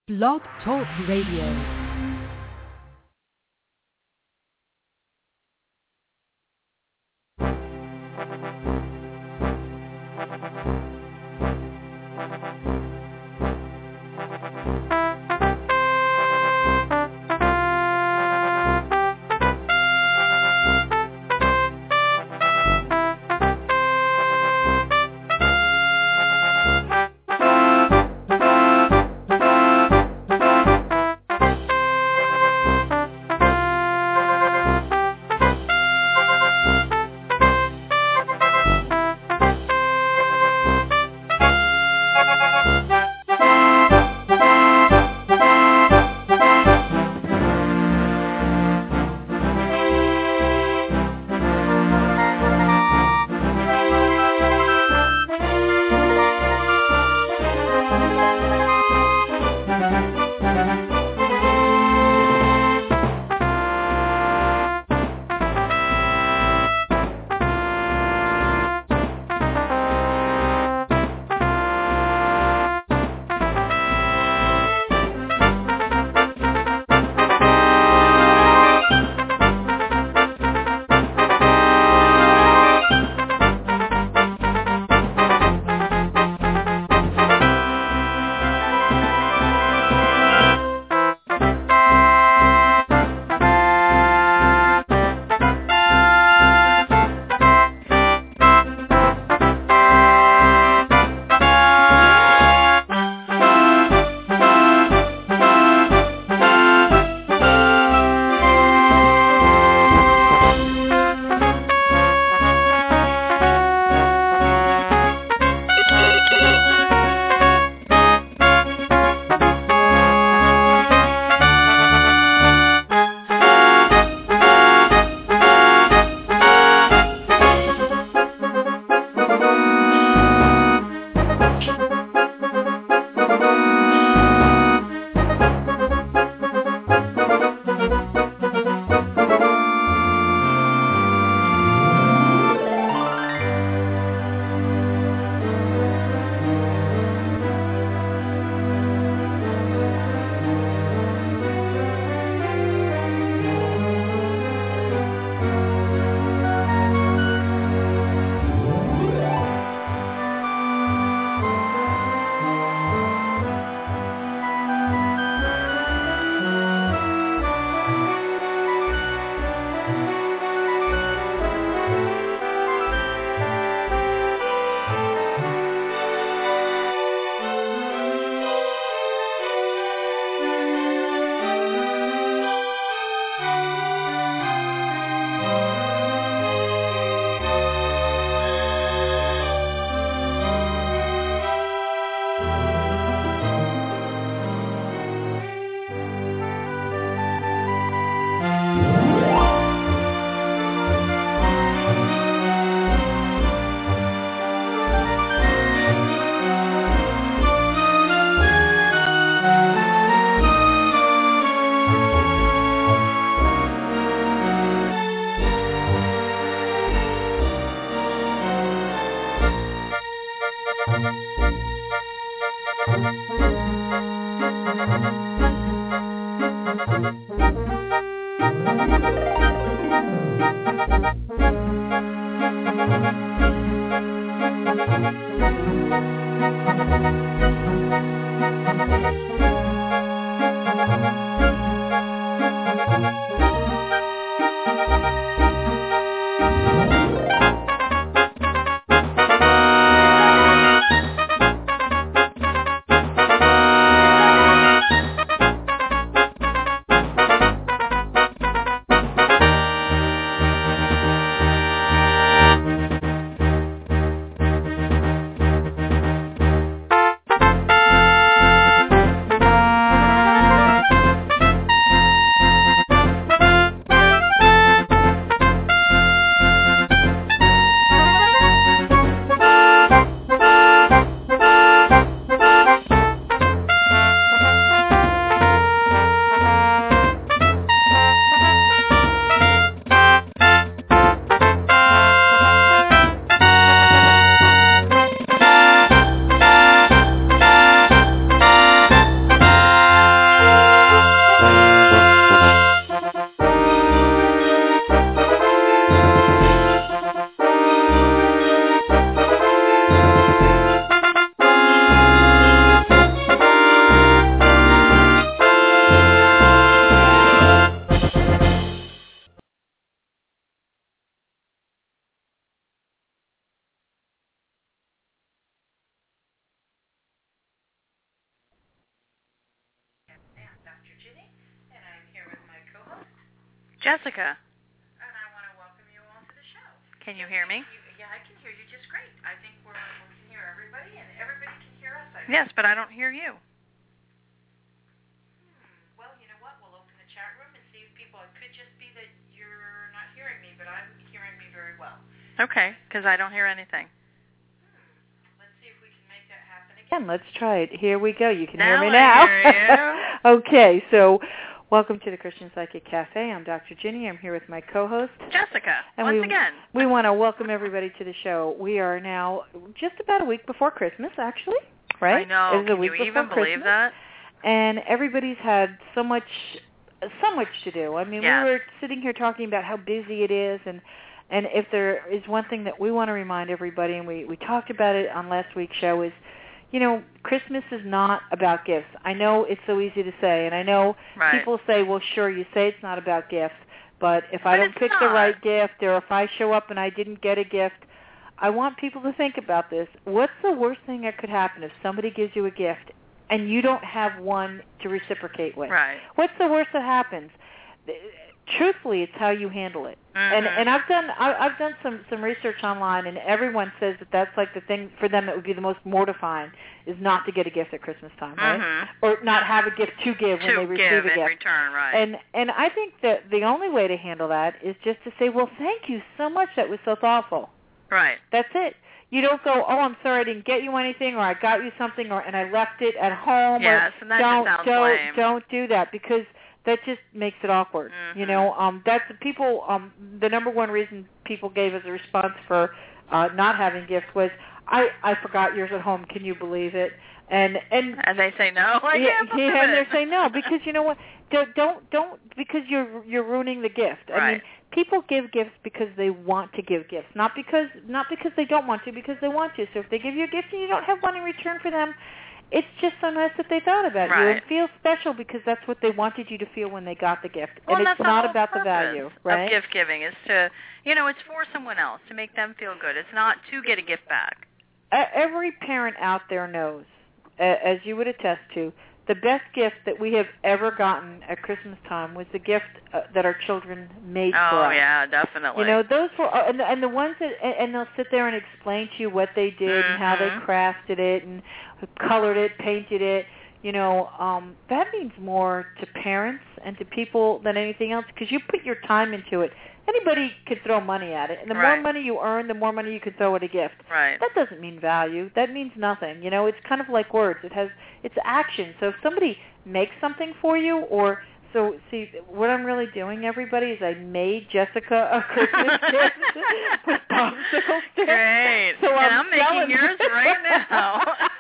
Blog Talk Radio. Jessica. And I want to welcome you all to the show. Can you hear me? Yeah, I can hear you just great. I think we can hear everybody, and everybody can hear us. Yes, but I don't hear you. Well, you know what? We'll open the chat room and see if people... It could just be that you're not hearing me, but I'm hearing me very well. Okay, because I don't hear anything. Let's see if we can make that happen again. Let's try it. Here we go. You can now hear me now. I hear you. Okay, so welcome to the Christian Psychic Cafe. I'm Dr. Ginny. I'm here with my co-host, Jessica, and once again. We want to welcome everybody to the show. We are now just about a week before Christmas, actually, right? I know. It's a week Can you even before believe Christmas. that? And everybody's had so much to do. I mean, yes. We were sitting here talking about how busy it is, and if there is one thing that we want to remind everybody, and we talked about it on last week's show, is, you know, Christmas is not about gifts. I know it's so easy to say, and I know people say, well, sure, you say it's not about gifts, but if I don't pick the right gift, or if I show up and I didn't get a gift, I want people to think about this. What's the worst thing that could happen if somebody gives you a gift and you don't have one to reciprocate with? Right. What's the worst that happens? Truthfully, it's how you handle it. Mm-hmm. And I've done some research online, and everyone says that that's like the thing for them that would be the most mortifying is not to get a gift at Christmas time, right? Mm-hmm. Or not have a gift to give when they receive a gift. In return, right? And I think that the only way to handle that is just to say, well, thank you so much. That was so thoughtful. Right. That's it. You don't go, oh, I'm sorry I didn't get you anything, or I got you something, and I left it at home. Yes, and that just sounds lame. Don't do that, because that just makes it awkward. Mm-hmm. You know, that's people. The number one reason people gave as a response for not having gifts was, I forgot yours at home. Can you believe it? And they say no. And they say no, because you know what? Don't because you're ruining the gift. Right. I mean, people give gifts because they want to give gifts, not because they don't want to, because they want to. So if they give you a gift and you don't have one in return for them, it's just so nice that they thought about you and feel special, because that's what they wanted you to feel when they got the gift. Well, and it's not about the value, right? Of gift giving is to, it's for someone else, to make them feel good. It's not to get a gift back. Every parent out there knows, as you would attest to, the best gift that we have ever gotten at Christmas time was the gift that our children made for us. Oh, yeah, definitely. You know, those were, and the ones that, and they'll sit there and explain to you what they did and how they crafted it and colored it, painted it. You know, that means more to parents and to people than anything else, because you put your time into it. Anybody could throw money at it, and the more money you earn, the more money you could throw at a gift. Right. That doesn't mean value. That means nothing. You know, it's kind of like words. It's action. So if somebody makes something for you, see, what I'm really doing, everybody, is I made Jessica a Christmas gift with popsicle sticks. Great. So and I'm making yours right now.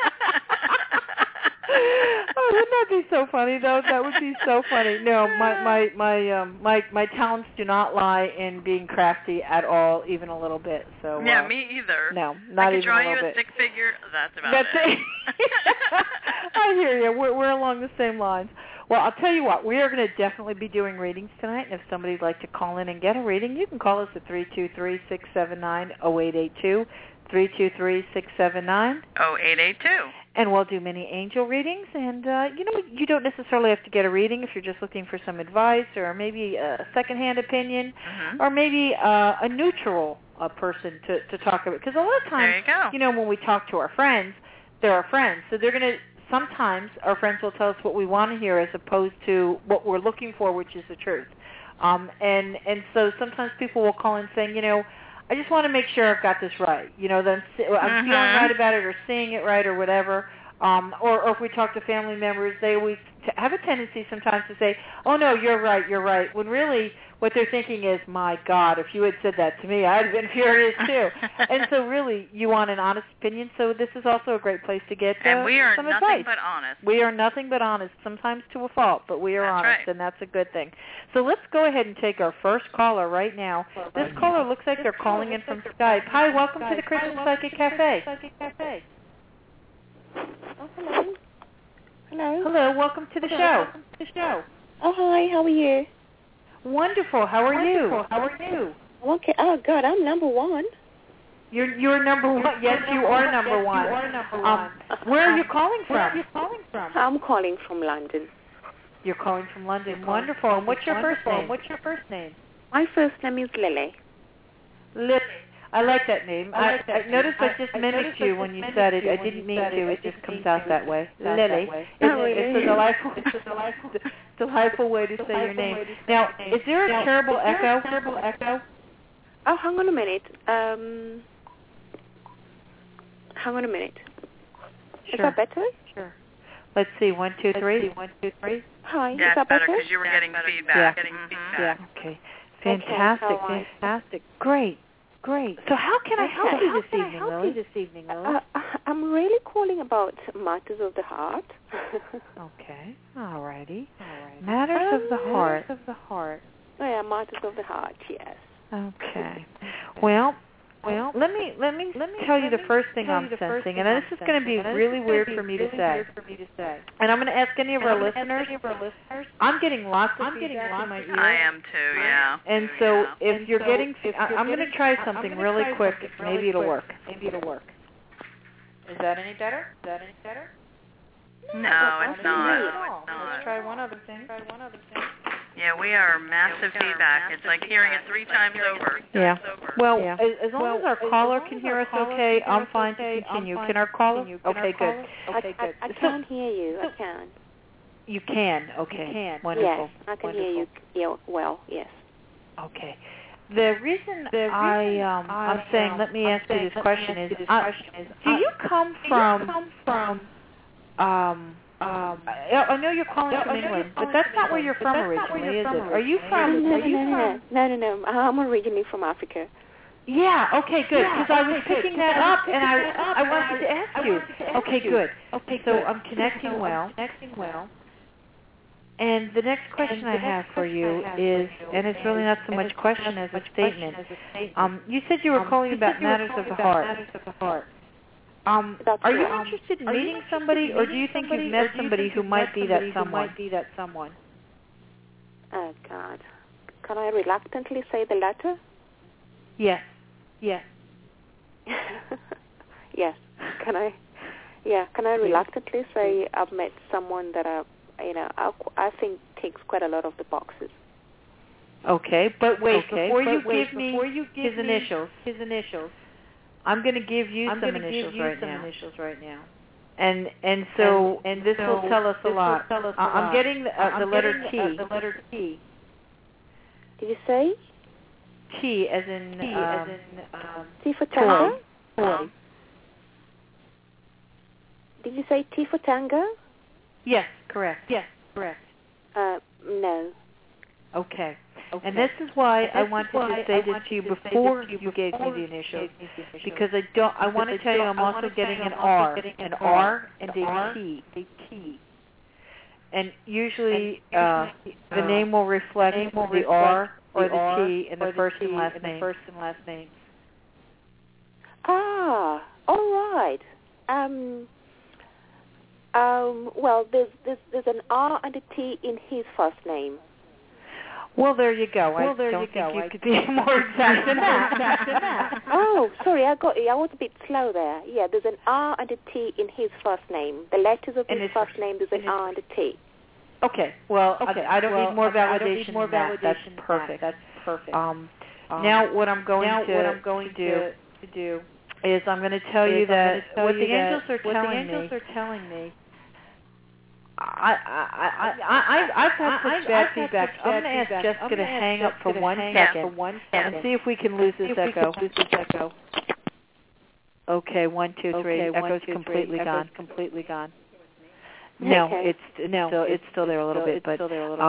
Oh, wouldn't that be so funny, though? That would be so funny. No, my talents do not lie in being crafty at all, even a little bit. So yeah, me either. No, not even a little bit. I could draw you a stick figure. That's about it. I hear you. We're along the same lines. Well, I'll tell you what, we are going to definitely be doing readings tonight, and if somebody'd like to call in and get a reading, you can call us at 323-679-0882, 323-679-0882. And we'll do many angel readings, and, you don't necessarily have to get a reading if you're just looking for some advice, or maybe a secondhand opinion, or maybe a neutral person to talk about. Because a lot of times, when we talk to our friends, they're our friends, so they're going to, sometimes our friends will tell us what we want to hear as opposed to what we're looking for, which is the truth. And so sometimes people will call in saying, I just want to make sure I've got this right. That I'm feeling right about it, or seeing it right, or whatever. Or if we talk to family members, they always have a tendency sometimes to say, oh, no, you're right, when really what they're thinking is, my God, if you had said that to me, I'd have been furious too. And so really, you want an honest opinion, so this is also a great place to get some advice. And we are nothing but honest. We are nothing but honest, sometimes to a fault, but we are honest, and that's a good thing. So let's go ahead and take our first caller right now. This caller looks like they're calling in from Skype. Hi, welcome to the Christian Psychic Cafe. Oh, hello. Hello, welcome to the show. Oh, hi, how are you? Wonderful. How are you? Okay. Oh, God, I'm number one. You're number one. Yes, you are number one. Where are you calling from? I'm calling from London. You're calling from London. Wonderful. And what's your first name? My first name is Lily. Lily. I like that name. I noticed I just mimicked you when you said it. I didn't mean to. It just comes out that way. Lily. It's a delightful way to say your name. Now, is there a terrible echo? Oh, hang on a minute. Is that better? Sure. Let's see. 1, 2, 3. Hi. Yeah, is that better better? because you were getting feedback. Yeah. Okay. Fantastic. Great. So how can I help you this evening, Lily? I'm really calling about matters of the heart. Okay. All righty. Matters of the heart. Yeah, matters of the heart. Yes. Okay. Well, let me tell you the first thing I'm sensing, and this is going to be really weird for me to say. And I'm going to ask any of our listeners. I'm getting lots of feedback in my ear. I am too, yeah. And so if you're getting, I'm going to try something really quick. Maybe it'll work. Is that any better? No, it's not. Let's try one other thing. Yeah, we are massive feedback. It's like hearing it 3 times over. Yeah. Well, as long as our caller can hear us okay, I'm fine to continue. Can our caller? Okay, good. I can't hear you. I can. You can? Okay. Wonderful. Yes, I can hear you. Yeah, well, yes. Okay. The reason I'm saying let me ask you this question is, do you come from I know you're calling from England, but that's not where you're from originally, is it? Are you from? No. I'm originally from Africa. Yeah. Okay. Good. Because I was picking that up, and I wanted to ask you. Okay. Good. So I'm connecting well. And the next question I have for you is, and it's really not so much question as a statement. You said you were calling about matters of the heart. Are you interested in meeting somebody, or do you think you've met somebody who might be that someone? Oh, God. Can I reluctantly say the latter? Yes. Yes. Can I reluctantly say I've met someone that I think ticks quite a lot of the boxes? Okay, but wait, before you give me his initials, I'm going to give you some initials right now. And this will tell us a lot. I'm getting the letter T. Did you say? T as in T for tango? Toy. Did you say T for tango? Yes, correct. No. Okay. And this is why I wanted to say this to you before you gave me the initials, because I want to tell you I'm also getting an R and a T. And usually the name will reflect the R or the T in the first and last names. Ah, all right. Well, there's an R and a T in his first name. Well, there you go. I don't think you could be more exact than that. Oh, sorry, I got you. I was a bit slow there. Yeah, there's an R and a T in his first name. The letters of his first name, there's an R and a T. Okay. Well, I don't need more validation than that. That's perfect. Now, what I'm going to do is I'm going to tell you that what the angels are telling me. I've had such bad feedback. I'm going to ask Jessica to hang up for 1 second and see if we can lose this echo. Okay, 1, 2, 3. Echo's completely gone. No, it's still there a little bit, but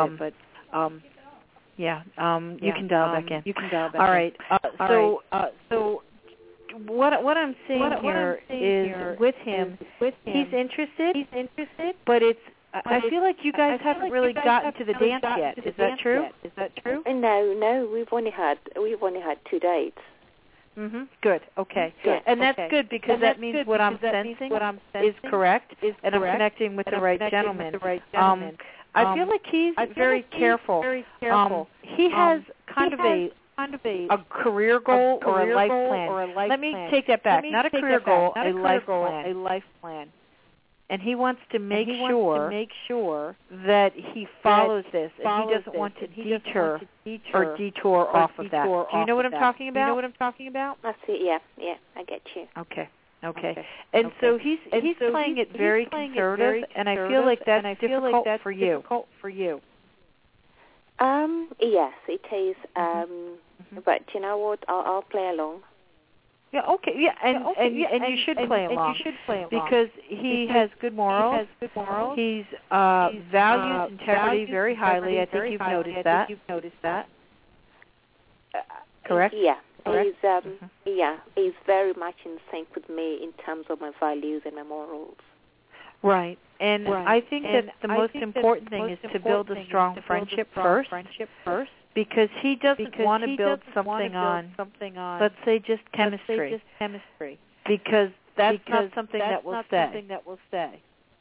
you can dial back in. All right. So what I'm seeing here is with him, he's interested, but I feel like you guys haven't really gotten to the dance yet. Is that true? No, we've only had 2 dates. Good. Okay. Good. And that's good because that means what I'm sensing is correct, and I'm connecting with the right gentleman. I feel like he's very careful. He has kind of a career goal or a life plan. Let me take that back. Not a career goal, a life plan. And he wants to make sure that he follows this, and he doesn't want to detour off of that. Do you know what I'm talking about? I see. Yeah, I get you. Okay. And so he's playing it very conservative, and I feel like that's difficult for you. Yes, it is. But you know what? I'll play along. Yeah, okay, yeah, and you should play along because he has good morals. He's values integrity very highly. I think you've noticed that. Correct? Yeah. He's very much in sync with me in terms of my values and my morals. Right. And I think that the most important thing is to build a strong friendship first. Because he doesn't want to build something on, let's say, just chemistry. Because that's not something that will stay.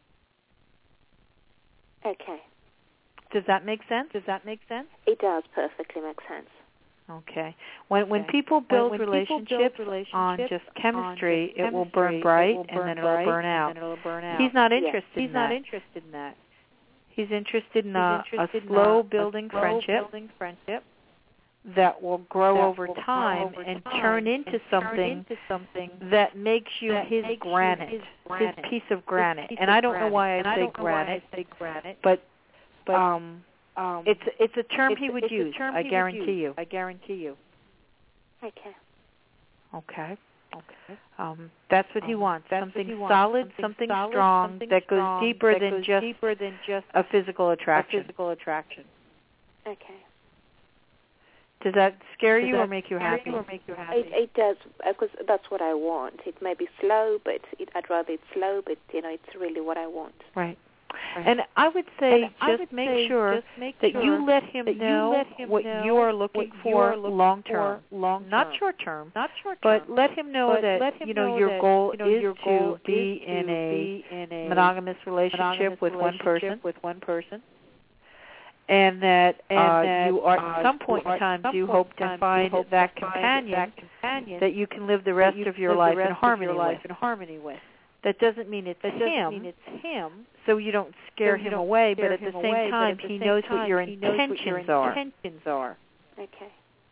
Okay. Does that make sense? It does perfectly make sense. Okay. When people build relationships on just chemistry, it will burn bright and then it will burn out. He's not interested in that. He's interested in a slow building friendship that will grow over time and turn into something that makes you his granite, his piece of granite. And I don't know why I say granite, but it's a term he would use. I guarantee you. Okay. That's what he wants. Something solid, something strong that goes deeper than just a physical attraction. Okay. Does that scare you or make you happy? It does, because that's what I want. It may be slow, but I'd rather it's slow, but it's really what I want. Right. And I would say just make sure that you let him know what you are looking for long term, not short term, but let him know that your goal is to be in a monogamous relationship with one person, and that you are at some point in time do hope to find that companion that you can live the rest of your life in harmony with. That doesn't mean it's him, so you don't scare him away, but at the same time, he knows what your intentions are. Okay.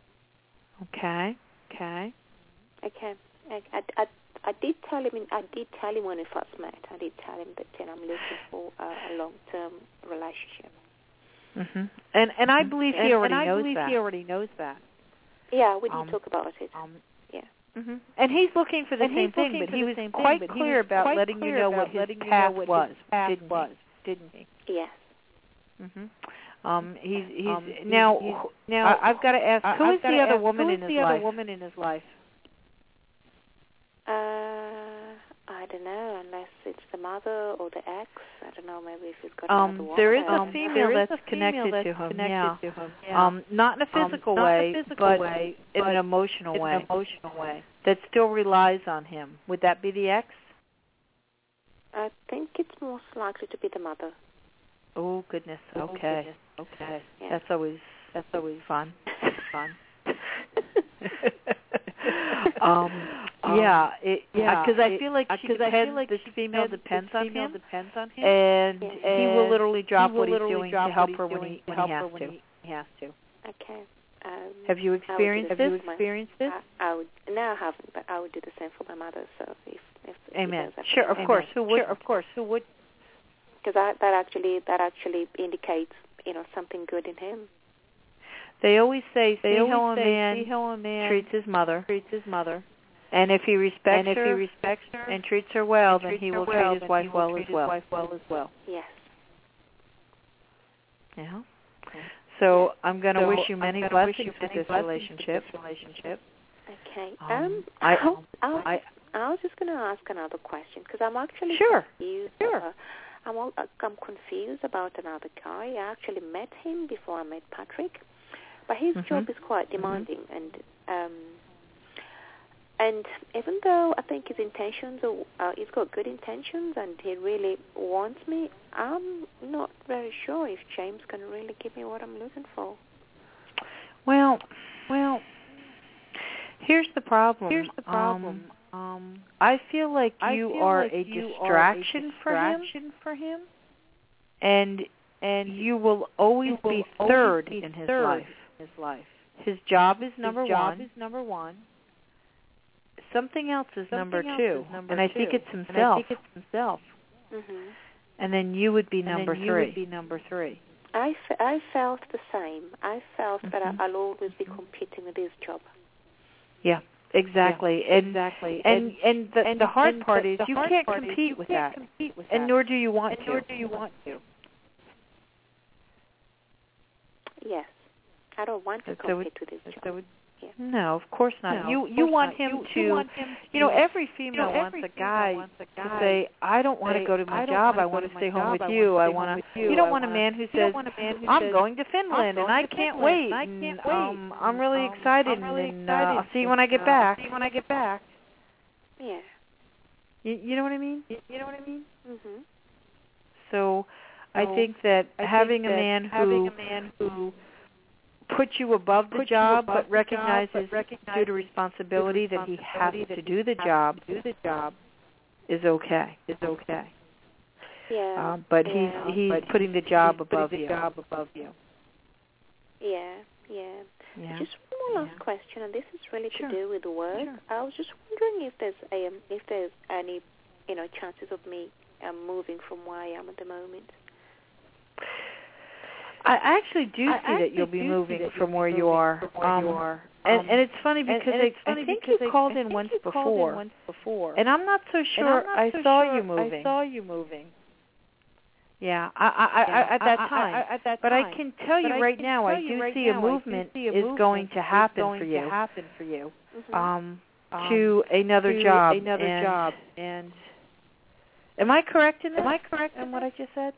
I did tell him when we first met. I did tell him that I'm looking for a long-term relationship. Mm-hmm. And I believe he already knows that. Yeah, we did talk about it. Mm-hmm. And he's looking for the same thing, but he was quite clear about letting you know what his path was, didn't he? Yes. Mm-hmm. He's now. I've got to ask, who is the other woman in his life? I don't know, unless it's the mother or the ex. I don't know, maybe if he's got another one. There is a female that's connected to him, yeah. Not in a physical way, but in an emotional way. That still relies on him. Would that be the ex? I think it's most likely to be the mother. Oh, goodness. Okay. Yeah. That's always fun. Because I feel like this female depends on him, and he will literally drop what he's doing to help her when he has to. Okay. Have you experienced this? I would. No, I haven't, but I would do the same for my mother. So if Amen. Sure, of course. Who would? Because that actually indicates something good in him. They always say, see how a man treats his mother. And if he respects her and treats her well, then he will treat his wife well as well. Yes. Yeah. So I'm going to wish you many blessings with this relationship. Okay. I was just going to ask another question because I'm actually confused. I'm confused about another guy. I actually met him before I met Patrick, but his job is quite demanding, and even though I think his intentions he's got good intentions and he really wants me, I'm not very sure if James can really give me what I'm looking for. Well, here's the problem. I feel like you are a distraction for him, and you will always be third in his life. His job is number one. Something else is number two, and I think it's himself. Mm-hmm. And then you would be number three. I felt the same. I felt that I'll always be competing with his job. Yeah, exactly. And the hard part is you can't compete with that, and nor do you want to. Yes, I don't want to compete with his job. No, of course not. You want him to, every female wants a guy to say, I don't want to go to my job. I want to stay home with you. You don't want a man who says, I'm going to Finland and I can't wait. I'm really excited and I'll see you when I get back. Yeah. You know what I mean? Mhm. So I think that having a man who puts you above the job, but recognizes due to responsibility that he has to do the job is okay. Yeah. But he's putting the job above you. Yeah. Just one more last question, and this is really to do with work. Sure. I was just wondering if there's any chances of me moving from where I am at the moment. I actually do see that you'll be moving from where you are. And it's funny because I think you called in once before. And I'm not so sure I saw you moving. Yeah, at that time. But I can tell you right now, I do see a movement is going to happen for you. To another job. And am I correct in this? In what I just said?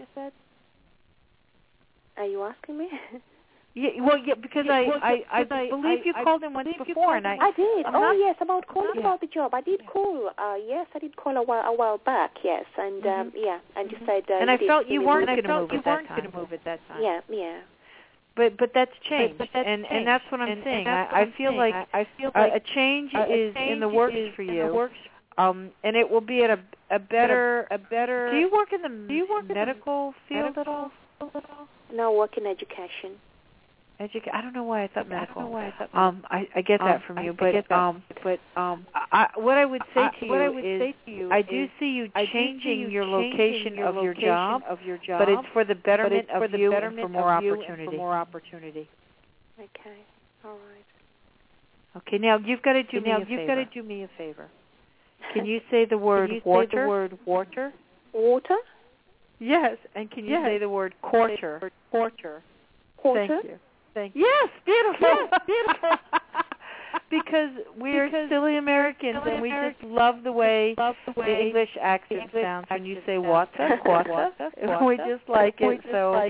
Are you asking me? Because I believe you called in once before, and I did. Yes, about calling about the job. I did call. Yes, I did call a while back. Yes, and and you said. And I felt you weren't going to move at that time. Yeah. But that's changed, and that's what I'm saying. I feel like a change is in the works for you. And it will be at a better. Do you work in the medical field at all? No, work in education. I don't know why I thought medical. I get that from you, but what I would say to you is I do see you changing your location of your job, but it's for the betterment of you and for more opportunity. Okay, all right. Okay, now you've got to do me a favor. Can you say the word water? Water? Yes, and can you say the word quarter? Quarter? Thank you. Yes, beautiful. Because we're silly Americans and we just love the way the English accent sounds when you say water. We just like it. So.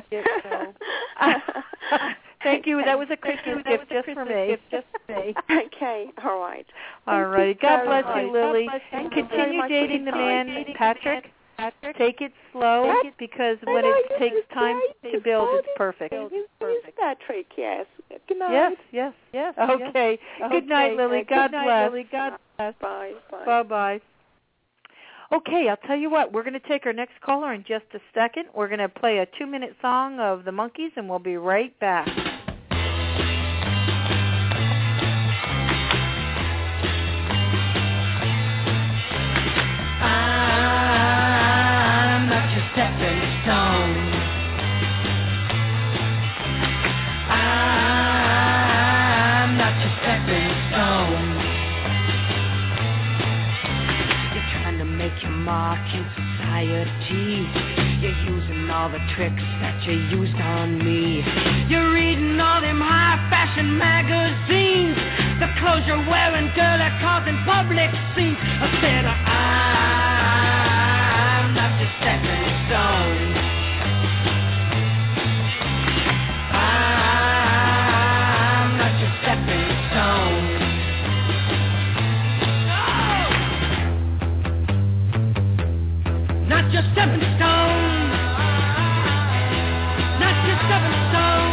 Thank you. That was a Christmas gift just for me. Okay, all right. All right. God bless you, Lily. And continue dating the man, Patrick. Take it slow because when it takes time to build, it's perfect. Patrick, yes. Good night. Yes. Okay. Good night, Lily. God bless. Bye. Bye-bye. Okay, I'll tell you what. We're going to take our next caller in just a second. We're going to play a 2-minute song of the Monkees, and we'll be right back. Stepping stone. I'm not your stepping stone. You're trying to make your mark in society. You're using all the tricks that you used on me. You're reading all them high-fashion magazines. The clothes you're wearing, girl, are causing public scenes. I said, I'm not your stepping stone. I'm not your stepping stone. No! Not your stepping stone. Not your stepping stone.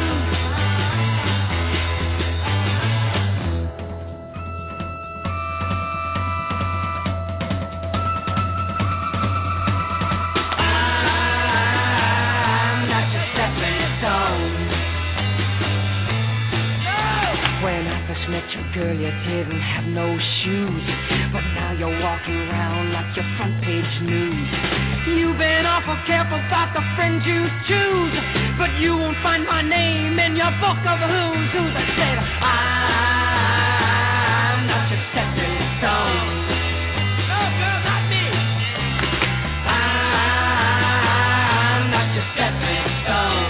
girl, you didn't have no shoes, but now you're walking around like your front page news. You've been awful careful about the friends you choose, but you won't find my name in your book of who's who. I said, I'm not your stepping stone. No, girl, not me. I'm not your stepping stone.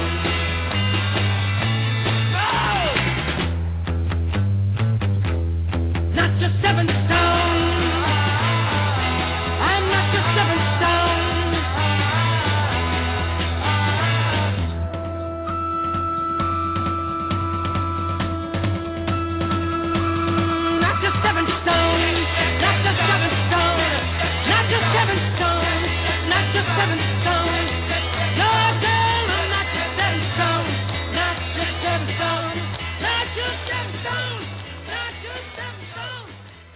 Not your stepping stone. I'm not your stepping stone. Not your stepping stone. Not your stepping stone. Not your stepping stone. Not your stepping stone. No, girl, I'm not your stepping stone. Not your stepping stone. Not your stepping stone. Not your stepping stone.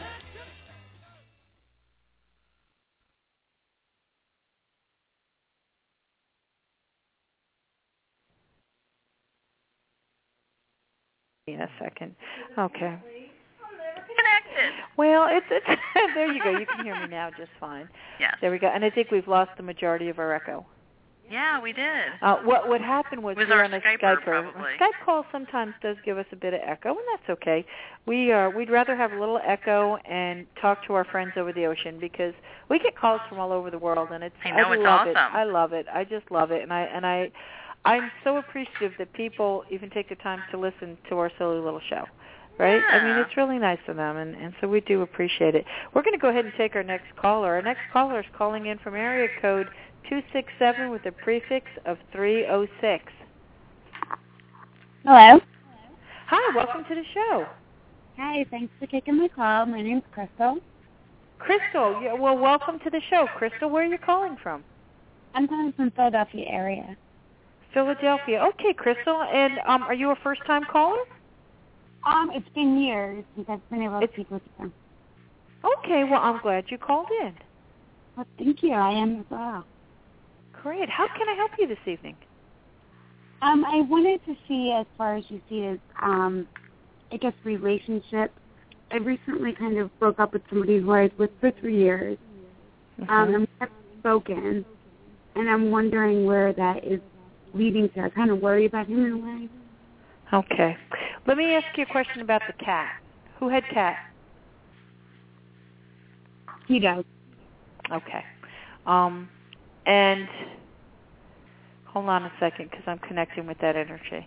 In a second. Okay. Connected. Well, it's there you go. You can hear me now just fine. Yes. There we go. And I think we've lost the majority of our echo. Yeah, we did. What happened was we were on a Skyper, Skyper. probably. Skype call sometimes does give us a bit of echo, and that's okay. We'd rather have a little echo and talk to our friends over the ocean because we get calls from all over the world, and it's I know, it's love awesome. it. I love it. I just love it, and I'm so appreciative that people even take the time to listen to our silly little show. Right? Yeah. I mean, it's really nice of them, and so we do appreciate it. We're going to go ahead and take our next caller. Our next caller is calling in from area code 267 with a prefix of 306. Hello. Hi, welcome to the show. Hi, thanks for taking my call. My name's Crystal. Crystal, well, welcome to the show. Crystal, where are you calling from? I'm calling from Philadelphia area. Philadelphia. Okay, Crystal, and are you a first-time caller? It's been years since I've been able to speak with you. Okay, well, I'm glad you called in. Well, thank you. I am as well. Great. How can I help you this evening? I wanted to see, as far as you see, as I guess relationship. I recently kind of broke up with somebody who I was with for 3 years. And we haven't spoken, and I'm wondering where that is leading to. I kind of worry about him in a way. Okay. Let me ask you a question about the cat. Who had cat? He does. Okay. And hold on a second because I'm connecting with that energy.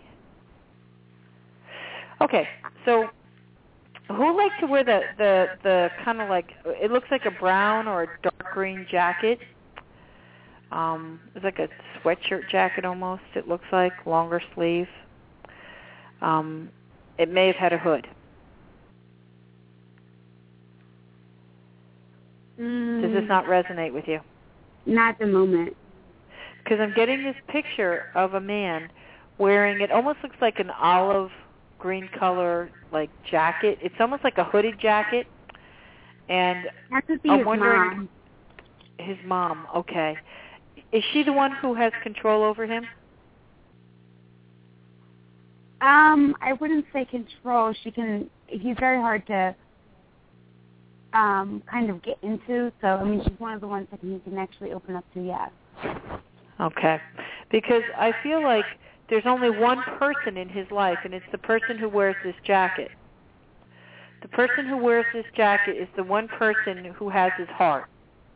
Okay. So who likes to wear the kind of like, it looks like a brown or a dark green jacket? It's like a sweatshirt jacket almost, it looks like, longer sleeve. It may have had a hood. Does this not resonate with you? Not at the moment. Because I'm getting this picture of a man wearing, it almost looks like an olive green color like jacket. It's almost like a hooded jacket. And that could be I'm his wondering, mom. His mom, okay. Is she the one who has control over him? I wouldn't say control. He's very hard to kind of get into. So, I mean, she's one of the ones that he can actually open up to, yes. Okay. Because I feel like there's only one person in his life, and it's the person who wears this jacket. The person who wears this jacket is the one person who has his heart.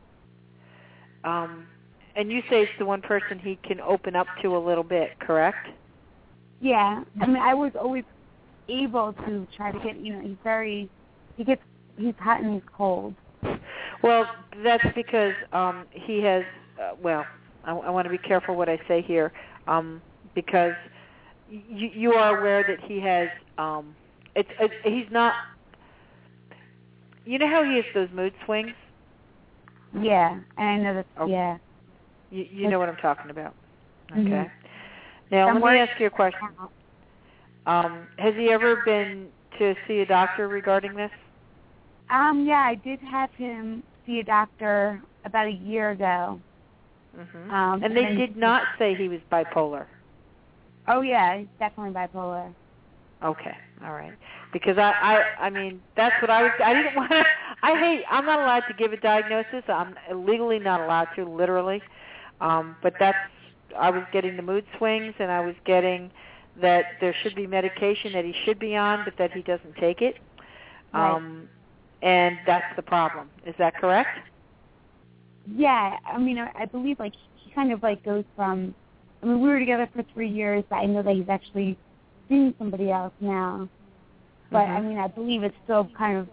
And you say it's the one person he can open up to a little bit, correct? Yeah. I mean, I was always able to try to get, he's hot and he's cold. Well, that's because he has, I want to be careful what I say here, because you are aware that he has, he's not, you know how he has those mood swings? Yeah, and I know that, okay. Yeah. You know what I'm talking about. Okay. Mm-hmm. Now, let me ask you a question. Has he ever been to see a doctor regarding this? Yeah, I did have him see a doctor about a year ago. Mm-hmm. And they did not say he was bipolar. Oh, yeah, he's definitely bipolar. Okay, all right. Because I mean, that's what I didn't want to, I'm not allowed to give a diagnosis. I'm legally not allowed to, literally. But I was getting the mood swings, and I was getting that there should be medication that he should be on, but that he doesn't take it. Right. And that's the problem. Is that correct? Yeah, I mean, I believe, like, he kind of, like, goes from, I mean, we were together for 3 years, but I know that he's actually seeing somebody else now. But, I mean, I believe it's still kind of,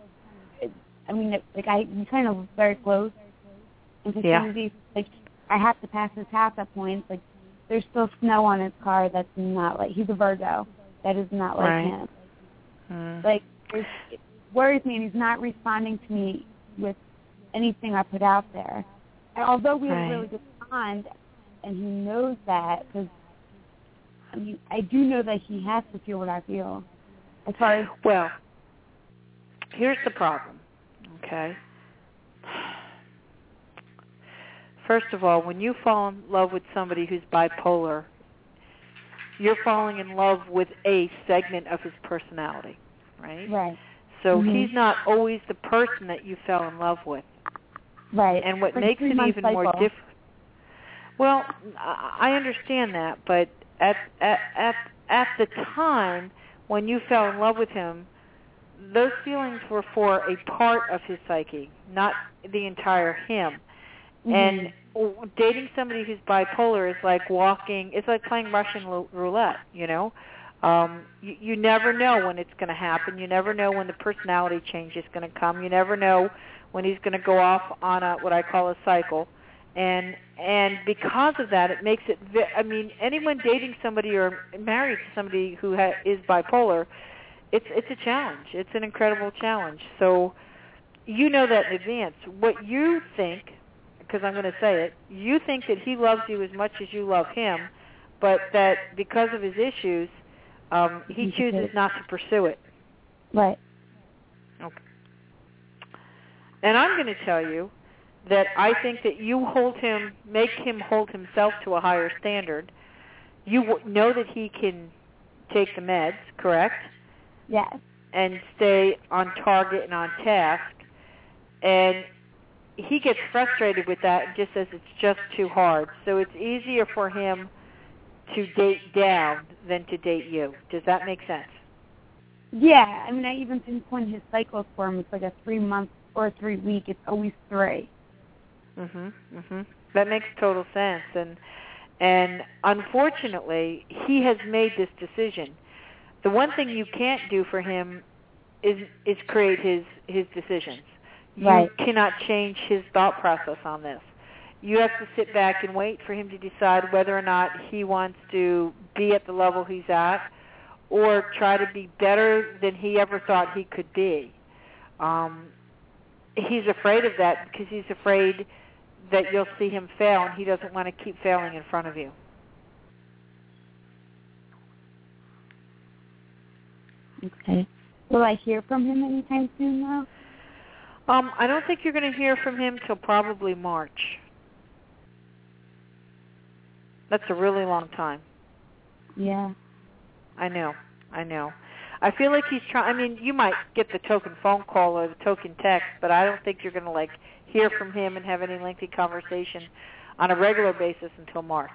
we kind of very close. And for some reason, like, I have to pass his house at points. Like, there's still snow on his car that's not like, he's a Virgo. That is not like him. Like, it worries me, and he's not responding to me with anything I put out there. And although we have a really good bond, and he knows that, because, I mean, I do know that he has to feel what I feel. As far as... Well, here's the problem, okay? First of all, when you fall in love with somebody who's bipolar, you're falling in love with a segment of his personality, right? Right. So he's not always the person that you fell in love with. Right. And what makes it even more different... Well, I understand that, but at the time when you fell in love with him, those feelings were for a part of his psyche, not the entire him. And dating somebody who's bipolar is like it's like playing Russian roulette, you know. You never know when it's going to happen. You never know when the personality change is going to come. You never know when he's going to go off on what I call a cycle. And because of that, it makes it, I mean, anyone dating somebody or married to somebody who is bipolar, it's a challenge. It's an incredible challenge. So you know that in advance. What you think, because I'm going to say it, you think that he loves you as much as you love him, but that because of his issues, he chooses not to pursue it. Right. Okay. And I'm going to tell you that I think that you make him hold himself to a higher standard. You know that he can take the meds, correct? Yes. And stay on target and on task. And he gets frustrated with that and just says it's just too hard. So it's easier for him to date down than to date you. Does that make sense? Yeah. I mean, I even pinpoint his cycles for him. It's like a 3-month or a 3-week. It's always 3. That makes total sense. And unfortunately, he has made this decision. The one thing you can't do for him is create his decisions. You cannot change his thought process on this. You have to sit back and wait for him to decide whether or not he wants to be at the level he's at or try to be better than he ever thought he could be. He's afraid of that because he's afraid that you'll see him fail, and he doesn't want to keep failing in front of you. Okay. Will I hear from him anytime soon, though? I don't think you're going to hear from him till probably March. That's a really long time. Yeah. I know. I feel like he's trying. I mean, you might get the token phone call or the token text, but I don't think you're going to, hear from him and have any lengthy conversation on a regular basis until March.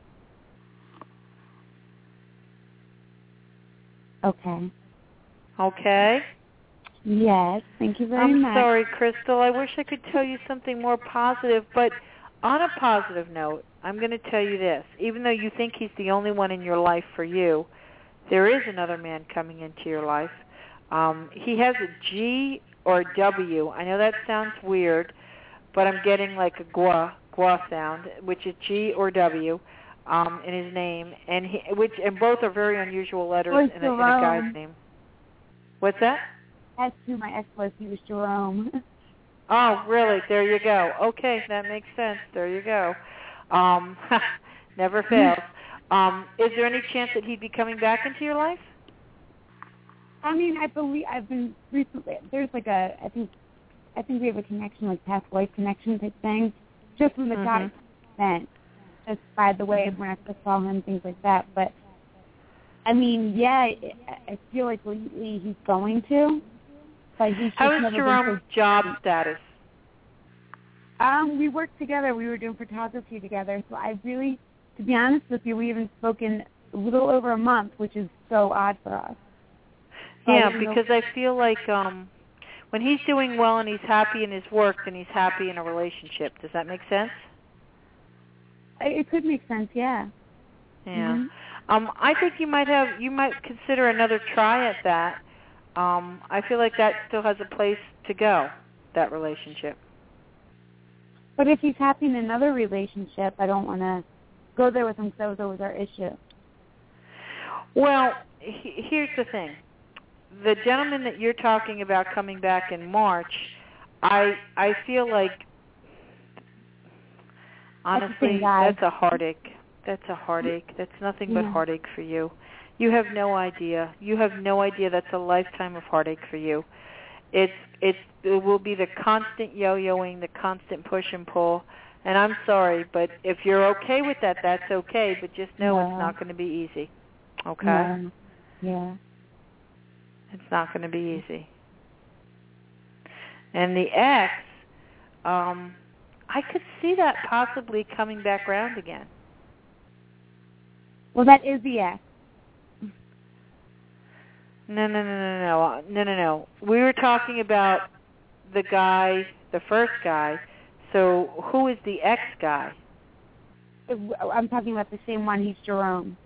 Okay. Okay? Yes, thank you very much. I'm sorry, Crystal. I wish I could tell you something more positive, but on a positive note, I'm going to tell you this. Even though you think he's the only one in your life for you, there is another man coming into your life. He has a G or a W. I know that sounds weird, but I'm getting like a gua sound, which is G or W in his name, and both are very unusual letters in a guy's name. What's that? That's who my ex was. He was Jerome. Oh, really? There you go. Okay, that makes sense. There you go. Never fails. Is there any chance that he'd be coming back into your life? I mean, I believe I've been recently. There's I think we have a connection, like past life connection type thing, just from the guy sent, just by the way when I first saw him, things like that. But I mean, yeah, I feel like lately he's going to. But he's just How is Jerome's job status? We worked together. We were doing photography together. So I really, to be honest with you, we haven't spoken a little over a month, which is so odd for us. Yeah, because I feel like when he's doing well and he's happy in his work, then he's happy in a relationship. Does that make sense? It could make sense, yeah. Yeah. I think you might consider another try at that. I feel like that still has a place to go, that relationship. But if he's happy in another relationship, I don't want to go there with him because that was always our issue. Well, here's the thing. The gentleman that you're talking about coming back in March, I feel like, honestly, that's a heartache. That's a heartache. That's nothing but heartache for you. You have no idea. You have no idea that's a lifetime of heartache for you. It will be the constant yo-yoing, the constant push and pull. And I'm sorry, but if you're okay with that, that's okay. But just know it's not going to be easy. Okay? Yeah. It's not going to be easy. And the ex, I could see that possibly coming back around again. Well, that is the ex. No. We were talking about the guy, the first guy. So who is the ex guy? I'm talking about the same one. He's Jerome.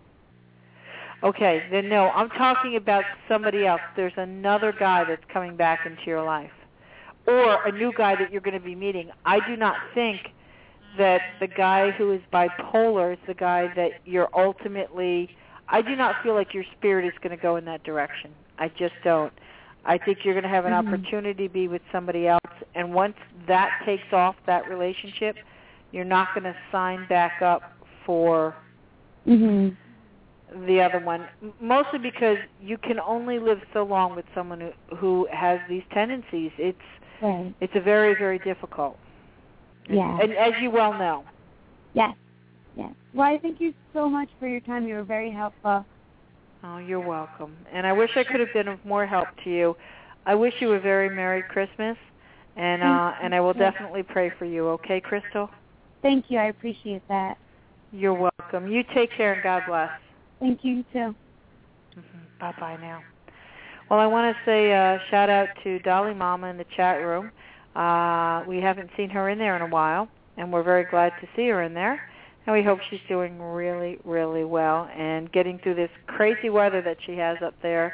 Okay, then no, I'm talking about somebody else. There's another guy that's coming back into your life, or a new guy that you're going to be meeting. I do not think that the guy who is bipolar is the guy that you're ultimately, I do not feel like your spirit is going to go in that direction. I just don't. I think you're going to have an opportunity to be with somebody else, and once that takes off, that relationship, you're not going to sign back up for the other one, mostly because you can only live so long with someone who has these tendencies. It's a very, very difficult. Yeah. And as you well know. Yes. Well, I thank you so much for your time. You were very helpful. Oh, you're welcome. And I wish I could have been of more help to you. I wish you a very Merry Christmas, and I will definitely pray for you. Okay, Crystal? Thank you. I appreciate that. You're welcome. You take care, and God bless. Thank you, too. Bye-bye now. Well, I want to say shout out to Dolly Mama in the chat room. We haven't seen her in there in a while, and we're very glad to see her in there. And we hope she's doing really, really well and getting through this crazy weather that she has up there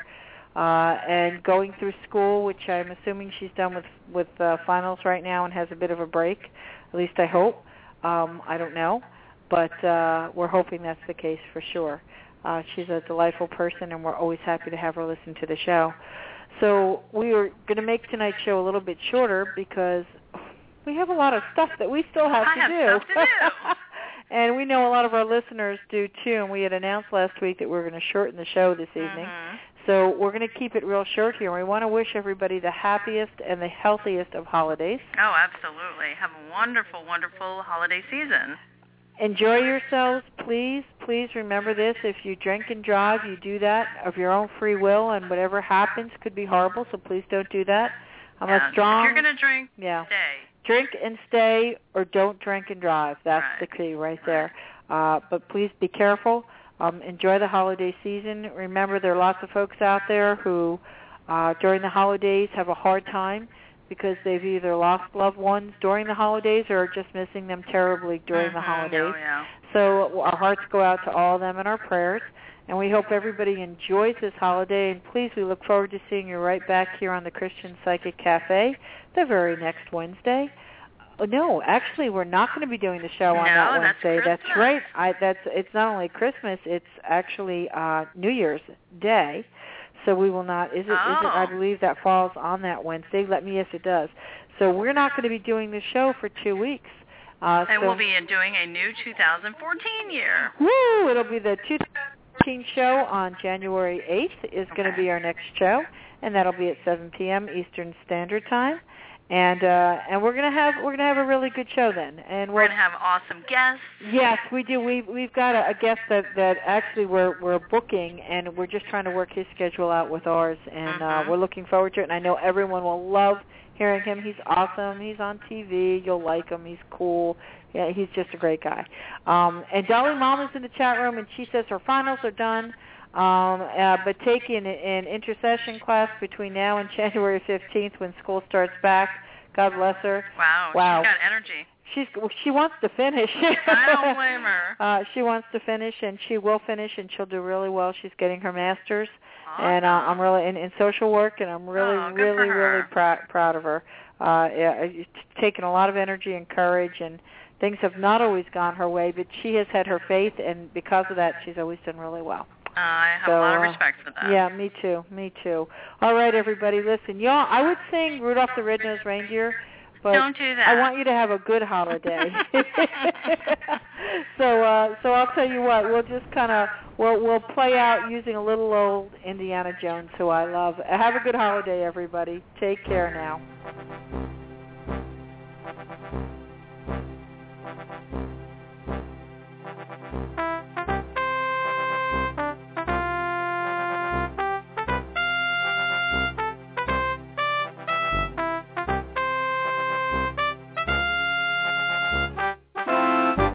and going through school, which I'm assuming she's done with finals right now and has a bit of a break. At least I hope. I don't know. But we're hoping that's the case for sure. She's a delightful person, and we're always happy to have her listen to the show. So we are going to make tonight's show a little bit shorter because we have a lot of stuff that we still have to do. Stuff to do. And we know a lot of our listeners do, too, and we had announced last week that we're going to shorten the show this evening. So we're going to keep it real short here. We want to wish everybody the happiest and the healthiest of holidays. Oh, absolutely. Have a wonderful, wonderful holiday season. Enjoy yourselves, please. Please remember this. If you drink and drive, you do that of your own free will, and whatever happens could be horrible, so please don't do that. I'm a strong... If you're going to drink, stay. Drink and stay, or don't drink and drive. That's the key right there. But please be careful. Enjoy the holiday season. Remember, there are lots of folks out there who, during the holidays, have a hard time because they've either lost loved ones during the holidays or are just missing them terribly during the holidays. So our hearts go out to all of them in our prayers. And we hope everybody enjoys this holiday. And please, we look forward to seeing you right back here on the Christian Psychic Cafe the very next Wednesday. No, actually, we're not going to be doing the show on that Wednesday. That's right. It's not only Christmas; it's actually New Year's Day. So we will not. Is it? I believe that falls on that Wednesday. Yes, it does. So we're not going to be doing the show for 2 weeks. And we'll be doing a new 2014 year. Woo! It'll be the 2014 show on January 8th is going to be our next show, and that'll be at 7 p.m. Eastern Standard Time. And we're gonna have a really good show then, and we're gonna have awesome guests. Yes, we do. We've got a guest that actually we're booking, and we're just trying to work his schedule out with ours, and we're looking forward to it. And I know everyone will love hearing him. He's awesome. He's on TV. You'll like him. He's cool. Yeah, he's just a great guy. And Dolly Mama's in the chat room, and she says her finals are done. But taking an intercession class between now and January 15th when school starts back. God bless her. Wow. She's got energy. She wants to finish. I don't blame her. She wants to finish, and she will finish, and she'll do really well. She's getting her master's, awesome. And I'm really in social work, and I'm really proud of her. It's taken a lot of energy and courage, and things have not always gone her way, but she has had her faith, and because of that, she's always done really well. I have a lot of respect for that. Yeah, me too. All right, everybody, listen. Y'all, I would sing Rudolph the Red-Nosed Reindeer, but don't do that. I want you to have a good holiday. So I'll tell you what, we'll just we'll play out using a little old Indiana Jones, who I love. Have a good holiday, everybody. Take care now.